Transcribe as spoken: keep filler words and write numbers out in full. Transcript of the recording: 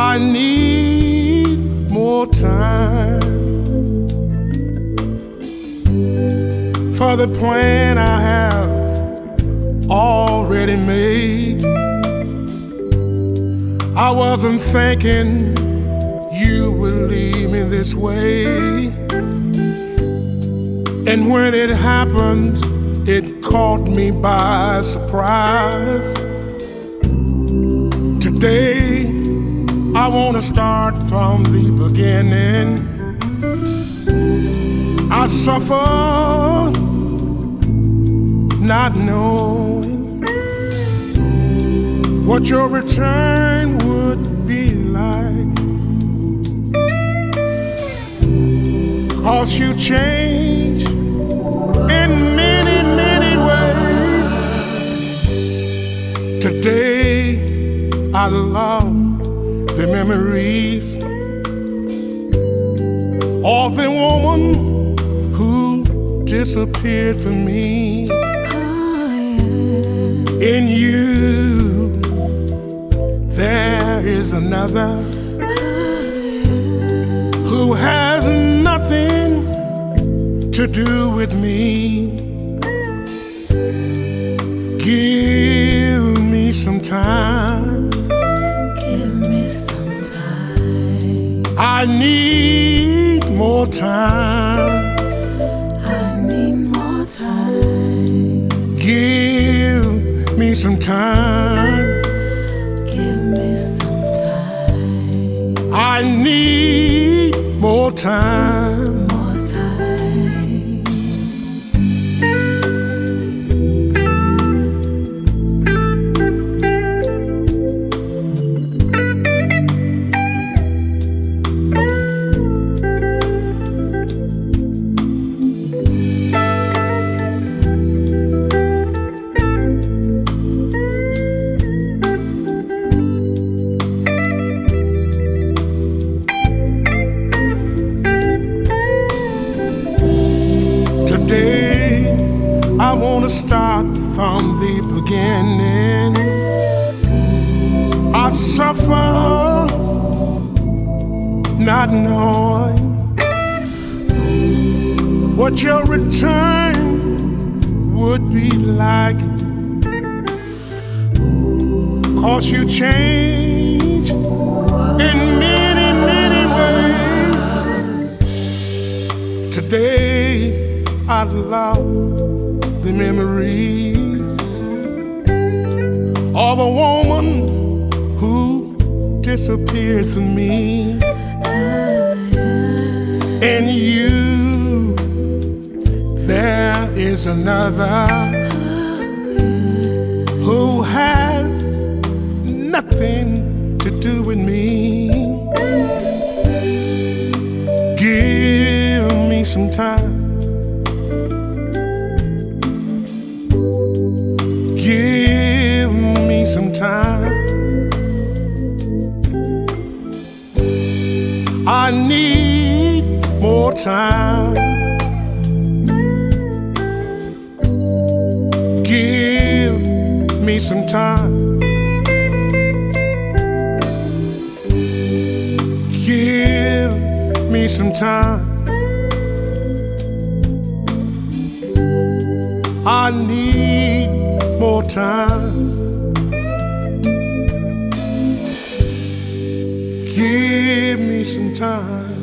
I need more time for the plan I have already made. I wasn't thinking you would leave me this way, and when it happened, it caught me by surprise. Today, I want to start from the beginning. I suffer not knowing what your return would be like, 'cause you change in many, many ways. Today, I love the memories of the woman who disappeared from me. In you, there is another who has nothing to do with me. Give me some time. Give me some time. I need more time. I need more time. Give me some time. Give me some time. I need more time. More time. Today, I want to start from the beginning. I suffer not knowing what your return would be like, 'cause you change in many, many ways. Today, I love the memories of a woman who disappeared from me. In you, there is another who has nothing to do with me. Give me some time. Give me some time. I need more time. Give me some time. Give me some time. I need more time. Give me some time.